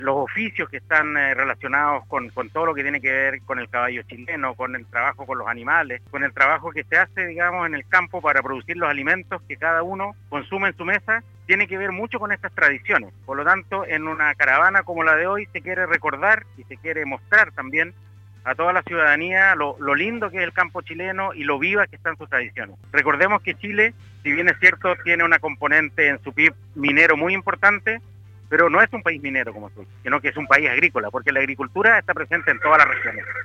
los oficios que están relacionados con todo lo que tiene que ver con el caballo chileno, con el trabajo con los animales, con el trabajo que se hace, digamos, en el campo para producir los alimentos que cada uno consume en su mesa, tiene que ver mucho con estas tradiciones. Por lo tanto, en una caravana como la de hoy se quiere recordar y se quiere mostrar también a toda la ciudadanía lo lindo que es el campo chileno y lo viva que están sus tradiciones. Recordemos que Chile, si bien es cierto, tiene una componente en su PIB minero muy importante, pero no es un país minero como tú, sino que es un país agrícola, porque la agricultura está presente en todas las regiones.